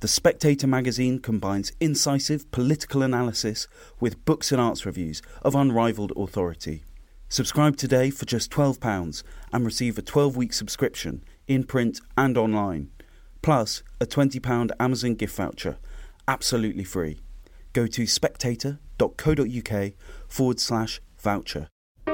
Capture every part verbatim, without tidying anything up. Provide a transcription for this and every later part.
The Spectator magazine combines incisive political analysis with books and arts reviews of unrivalled authority. Subscribe today for just twelve pounds and receive a twelve-week subscription in print and online, plus a twenty pounds Amazon gift voucher, absolutely free. Go to spectator.co.uk forward slash voucher.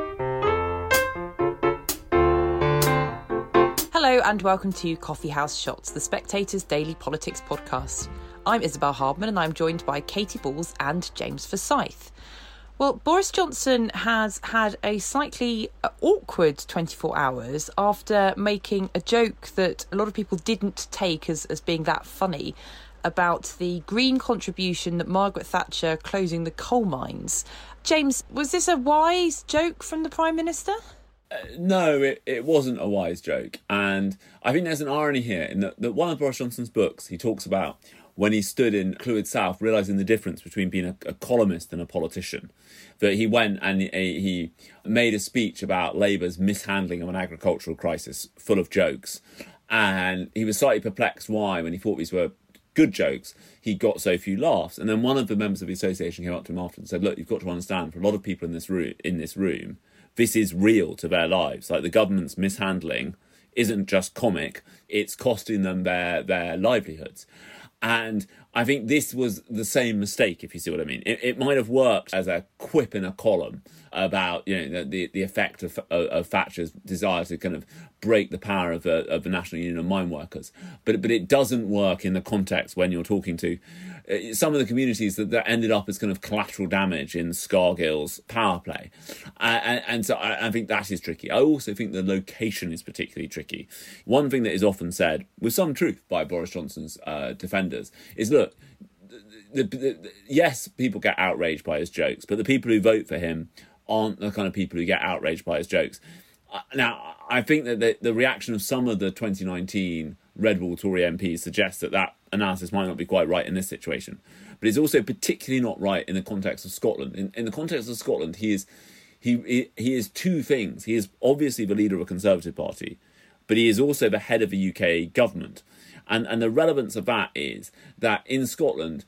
Hello and welcome to Coffee House Shots, the Spectator's daily politics podcast. I'm Isabel Hardman and I'm joined by Katy Balls and James Forsyth. Well, Boris Johnson has had a slightly awkward twenty-four hours after making a joke that a lot of people didn't take as, as being that funny about the green contribution that Margaret Thatcher closing the coal mines. James, was this a wise joke from the Prime Minister? Uh, no, it, it wasn't a wise joke. And I think there's an irony here in that, that one of Boris Johnson's books, he talks about when he stood in Clwyd South, realising the difference between being a, a columnist and a politician, that he went and he, he made a speech about Labour's mishandling of an agricultural crisis full of jokes. And he was slightly perplexed why, when he thought these were good jokes, he got so few laughs. And then one of the members of the association came up to him after and said, look, you've got to understand, for a lot of people in this room, in this room, this is real to their lives. Like, the government's mishandling isn't just comic, it's costing them their, their livelihoods. And I think this was the same mistake, if you see what I mean. It, it might have worked as a quip in a column about, you know, the the effect of, of, of Thatcher's desire to kind of break the power of the, of the National Union of Mine Workers. But but it doesn't work in the context when you're talking to uh, some of the communities that, that ended up as kind of collateral damage in Scargill's power play. Uh, and, and so I, I think that is tricky. I also think the location is particularly tricky. One thing that is often said, with some truth, by Boris Johnson's uh, defenders is, look, The, the, the, yes, people get outraged by his jokes, but the people who vote for him aren't the kind of people who get outraged by his jokes. Uh, now, I think that the, the reaction of some of the twenty nineteen Red Wall Tory M Ps suggests that that analysis might not be quite right in this situation. But it's also particularly not right in the context of Scotland. In, in the context of Scotland, he is he, he he is two things. He is obviously the leader of a Conservative party, but he is also the head of the U K government. And and the relevance of that is that in Scotland,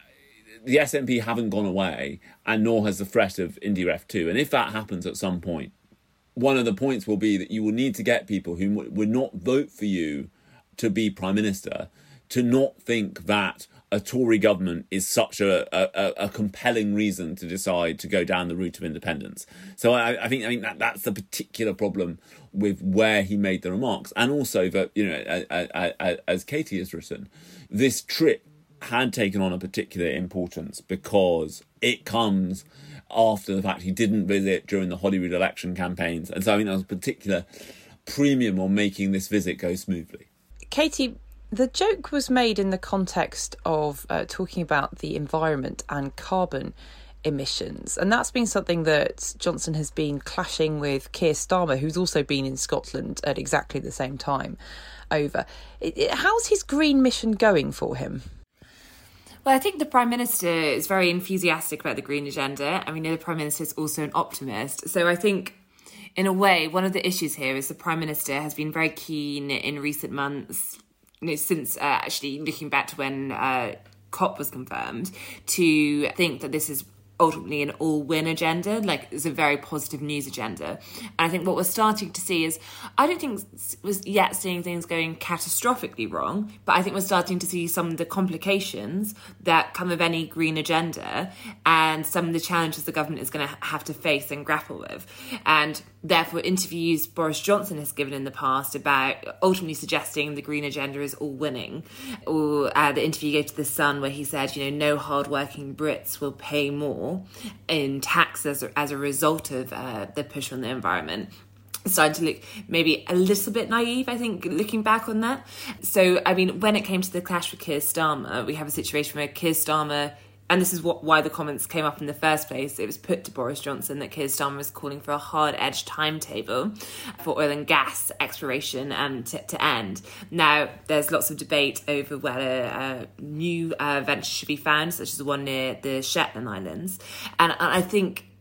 the S N P haven't gone away, and nor has the threat of IndyRef two. And if that happens at some point, one of the points will be that you will need to get people who would not vote for you to be Prime Minister to not think that a Tory government is such a, a, a compelling reason to decide to go down the route of independence. So I, I think I think that that's the particular problem with where he made the remarks. And also that, you know, as, as Katy has written, this trip had taken on a particular importance because it comes after the fact he didn't visit during the Holyrood election campaigns. And so I think there was a particular premium on making this visit go smoothly. Katy, the joke was made in the context of uh, talking about the environment and carbon emissions. And that's been something that Johnson has been clashing with Keir Starmer, who's also been in Scotland at exactly the same time, over. It, it, how's his green mission going for him? Well, I think the Prime Minister is very enthusiastic about the green agenda, and we know the Prime Minister is also an optimist. So I think, in a way, one of the issues here is the Prime Minister has been very keen in recent months, you know, since uh, actually looking back to when uh, COP was confirmed, to think that this is ultimately an all-win agenda, like it's a very positive news agenda. And I think what we're starting to see is, I don't think we're yet seeing things going catastrophically wrong, but I think we're starting to see some of the complications that come of any green agenda and some of the challenges the government is going to have to face and grapple with. And therefore, interviews Boris Johnson has given in the past about ultimately suggesting the green agenda is all winning, or uh, the interview he gave to The Sun where he said, you know, no hard-working Brits will pay more in taxes as, as a result of uh, the push on the environment. Starting to look maybe a little bit naive, I think, looking back on that. So, I mean, when it came to the clash with Keir Starmer, we have a situation where Keir Starmer, and this is what why the comments came up in the first place, it was put to Boris Johnson that Keir Starmer was calling for a hard-edged timetable for oil and gas exploration um, to, to end. Now, there's lots of debate over whether uh, new uh, ventures should be found, such as the one near the Shetland Islands. And, and I think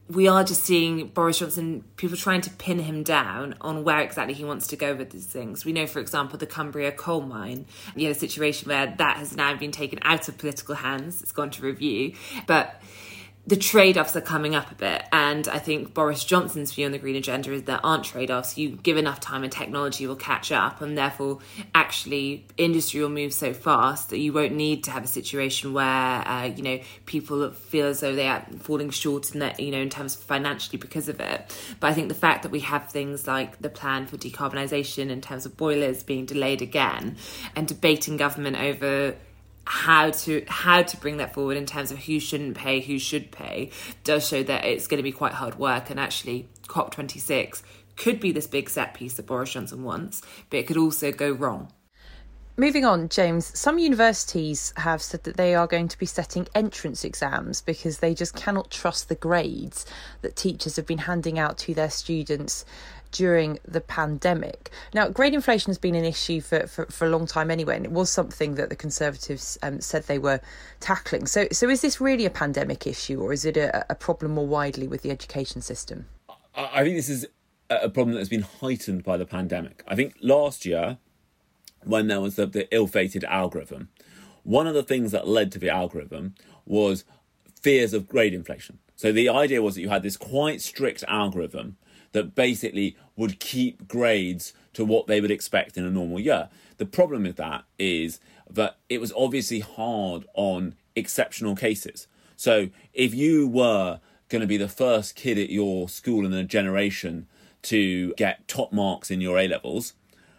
we are just seeing Boris Johnson, people trying to pin him down on where exactly he wants to go with these things. We know, for example, the Cumbria coal mine, you know, a situation where that has now been taken out of political hands. It's gone to review. But the trade-offs are coming up a bit. And I think Boris Johnson's view on the green agenda is there aren't trade-offs. You give enough time and technology will catch up. And therefore, actually, industry will move so fast that you won't need to have a situation where, uh, you know, people feel as though they are falling short in that, you know, in terms of financially because of it. But I think the fact that we have things like the plan for decarbonisation in terms of boilers being delayed again and debating government over how to how to bring that forward in terms of who shouldn't pay, who should pay, does show that it's going to be quite hard work. And actually, COP twenty-six could be this big set piece that Boris Johnson wants, but it could also go wrong. Moving on, James, some universities have said that they are going to be setting entrance exams because they just cannot trust the grades that teachers have been handing out to their students during the pandemic. Now, grade inflation has been an issue for, for, for a long time anyway, and it was something that the Conservatives um, said they were tackling. So so is this really a pandemic issue, or is it a, a problem more widely with the education system? I think this is a problem that's been heightened by the pandemic. I think last year, when there was the, the ill-fated algorithm, one of the things that led to the algorithm was fears of grade inflation. So the idea was that you had this quite strict algorithm that basically would keep grades to what they would expect in a normal year. The problem with that is that it was obviously hard on exceptional cases. So if you were going to be the first kid at your school in a generation to get top marks in your A-levels,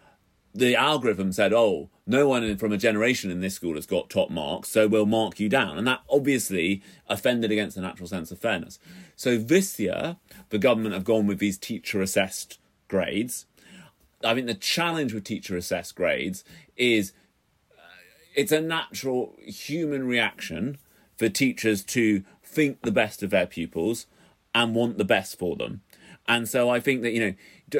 the algorithm said, oh, no one from a generation in this school has got top marks, so we'll mark you down. And that obviously offended against the natural sense of fairness. So this year, the government have gone with these teacher-assessed grades. I think the challenge with teacher-assessed grades is uh, it's a natural human reaction for teachers to think the best of their pupils and want the best for them. And so I think that, you know,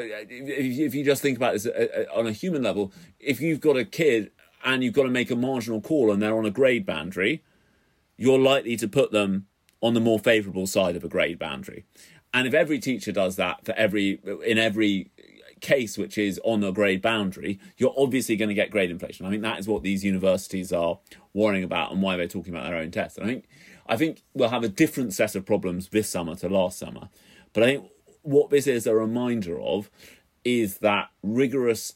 if you just think about this on a human level, if you've got a kid and you've got to make a marginal call and they're on a grade boundary, you're likely to put them on the more favourable side of a grade boundary. And if every teacher does that for every in every case which is on a grade boundary, you're obviously going to get grade inflation. I think that is what these universities are worrying about and why they're talking about their own tests. And I think I think we'll have a different set of problems this summer to last summer. But I think what this is a reminder of is that rigorous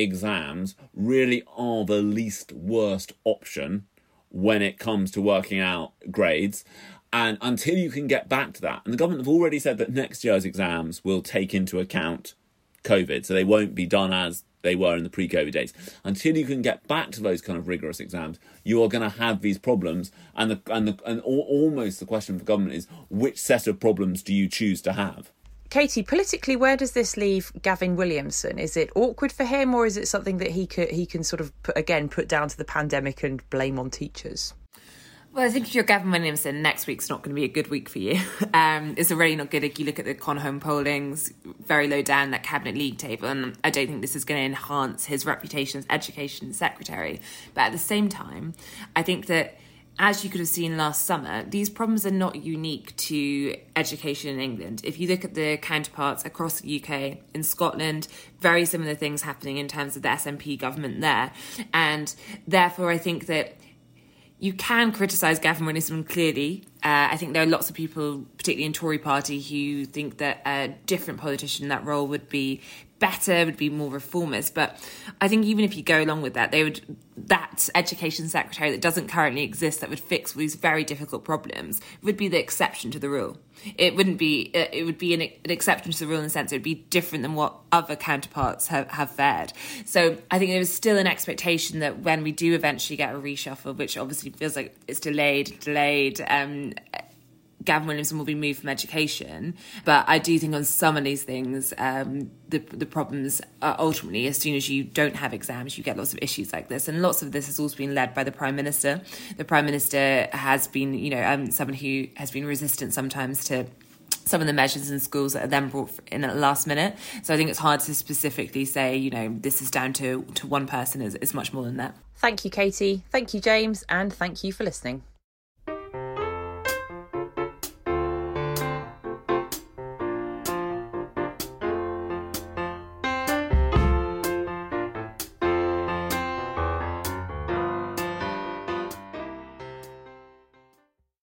exams really are the least worst option when it comes to working out grades. And until you can get back to that, and the government have already said that next year's exams will take into account COVID, so they won't be done as they were in the pre-COVID days. Until you can get back to those kind of rigorous exams, you are going to have these problems. And the and the and almost the question for government is, which set of problems do you choose to have? Katie, politically, where does this leave Gavin Williamson? Is it awkward for him, or is it something that he could he can sort of put, again put down to the pandemic and blame on teachers? Well, I think if you're Gavin Williamson, next week's not going to be a good week for you. Um, it's already not good if you look at the Conhome pollings, very low down that Cabinet League table, and I don't think this is going to enhance his reputation as Education Secretary. But at the same time, I think that, as you could have seen last summer, these problems are not unique to education in England. If you look at the counterparts across the U K, in Scotland, very similar things happening in terms of the S N P government there. And therefore, I think that you can criticise Gavin Williamson clearly. Uh, I think there are lots of people, particularly in Tory party, who think that a different politician in that role would be better, would be more reformist. But I think even if you go along with that, they would that education secretary that doesn't currently exist that would fix these very difficult problems would be the exception to the rule. It wouldn't be. It would be an, an exception to the rule in the sense it would be different than what other counterparts have, have fared. So I think there is still an expectation that when we do eventually get a reshuffle, which obviously feels like it's delayed, delayed. Um, Gavin Williamson will be moved from education. But I do think on some of these things, um, the the problems are ultimately, as soon as you don't have exams, you get lots of issues like this. And lots of this has also been led by the Prime Minister. The Prime Minister has been, you know, um, someone who has been resistant sometimes to some of the measures in schools that are then brought in at the last minute. So I think it's hard to specifically say, you know, this is down to, to one person. It's, it's much more than that. Thank you, Katie. Thank you, James. And thank you for listening.